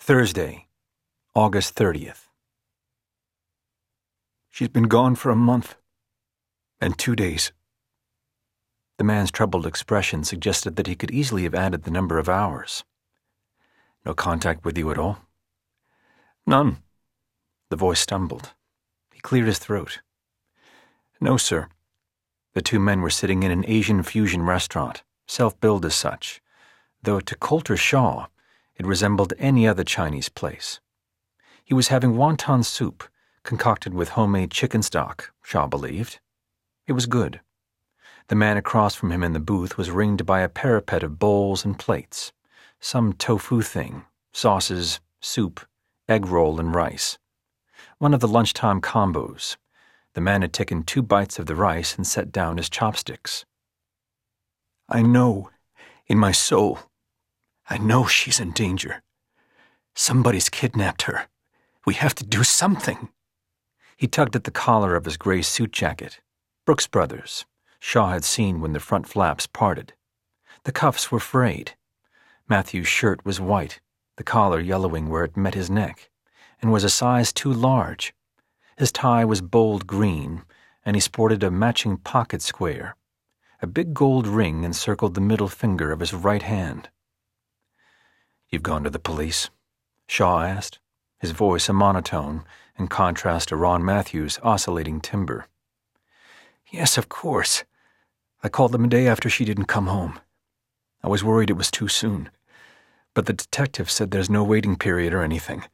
Thursday, August 30th. She's been gone for a month and 2 days. The man's troubled expression suggested that he could easily have added the number of hours. No contact with you at all? None. The voice stumbled. He cleared his throat. No, sir. The two men were sitting in an Asian fusion restaurant, self-billed as such, though to Colter Shaw it resembled any other Chinese place. He was having wonton soup, concocted with homemade chicken stock, Shaw believed. It was good. The man across from him in the booth was ringed by a parapet of bowls and plates, some tofu thing, sauces, soup, egg roll, and rice. One of the lunchtime combos. The man had taken 2 bites of the rice and set down his chopsticks. I know, in my soul, I know she's in danger. Somebody's kidnapped her. We have to do something. He tugged at the collar of his gray suit jacket. Brooks Brothers, Shaw had seen when the front flaps parted. The cuffs were frayed. Matthew's shirt was white, the collar yellowing where it met his neck, and was a size too large. His tie was bold green, and he sported a matching pocket square. A big gold ring encircled the middle finger of his right hand. You've gone to the police? Shaw asked, his voice a monotone, in contrast to Ron Matthews' oscillating timbre. Yes, of course. I called them a day after she didn't come home. I was worried it was too soon, but the detective said there's no waiting period or anything.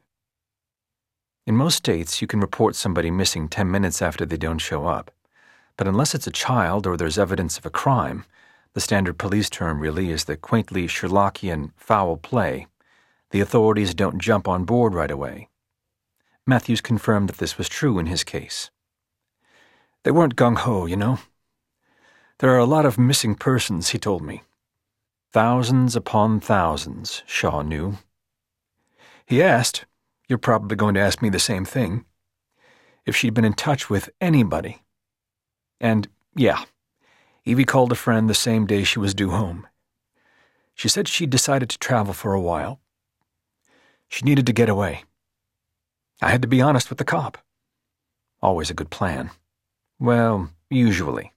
In most states, you can report somebody missing 10 minutes after they don't show up, but unless it's a child or there's evidence of a crime, the standard police term really is the quaintly Sherlockian foul play. The authorities don't jump on board right away. Matthews confirmed that this was true in his case. They weren't gung-ho, you know. There are a lot of missing persons, he told me. Thousands upon thousands, Shaw knew. He asked, you're probably going to ask me the same thing, if she'd been in touch with anybody. And, yeah, Evie called a friend the same day she was due home. She said she'd decided to travel for a while. She needed to get away. I had to be honest with the cop. Always a good plan. Well, usually.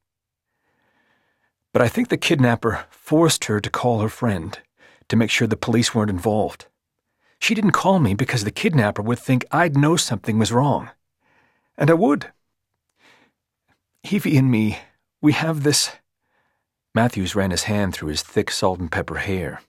But I think the kidnapper forced her to call her friend to make sure the police weren't involved. She didn't call me because the kidnapper would think I'd know something was wrong. And I would. Evie and me, we have this... Matthews ran his hand through his thick salt and pepper hair.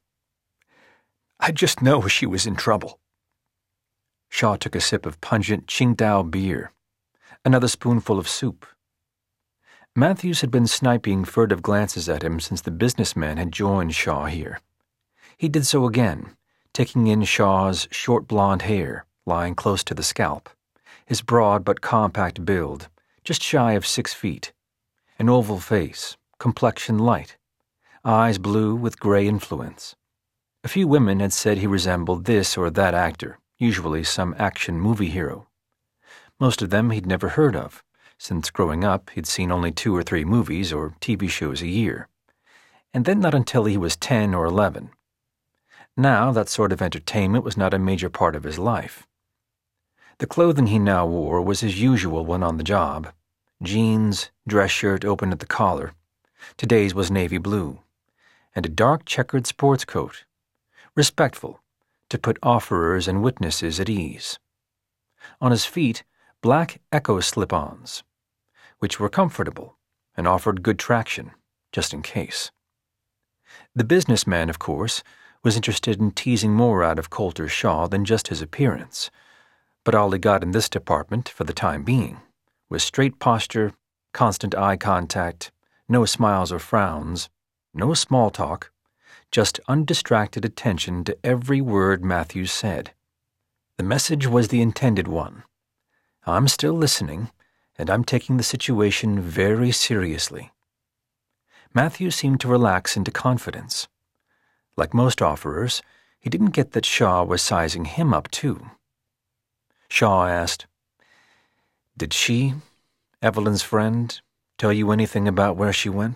I just know she was in trouble. Shaw took a sip of pungent Qingdao beer, another spoonful of soup. Matthews had been sniping furtive glances at him since the businessman had joined Shaw here. He did so again, taking in Shaw's short blonde hair, lying close to the scalp, his broad but compact build, just shy of 6 feet, an oval face, complexion light, eyes blue with gray influence. A few women had said he resembled this or that actor, usually some action movie hero. Most of them he'd never heard of, since growing up he'd seen only 2 or 3 movies or TV shows a year, and then not until he was 10 or 11. Now that sort of entertainment was not a major part of his life. The clothing he now wore was his usual when on the job. Jeans, dress shirt open at the collar. Today's was navy blue, and a dark checkered sports coat, respectful, to put offerers and witnesses at ease. On his feet, black Echo slip-ons, which were comfortable and offered good traction, just in case. The businessman, of course, was interested in teasing more out of Colter Shaw than just his appearance, but all he got in this department, for the time being, was straight posture, constant eye contact, no smiles or frowns, no small talk, just undistracted attention to every word Matthews said. The message was the intended one. I'm still listening, and I'm taking the situation very seriously. Matthews seemed to relax into confidence. Like most offerers, he didn't get that Shaw was sizing him up too. Shaw asked, Did she, Evelyn's friend, tell you anything about where she went?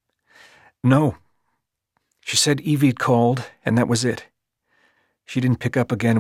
No. She said Evie'd called, and that was it. She didn't pick up again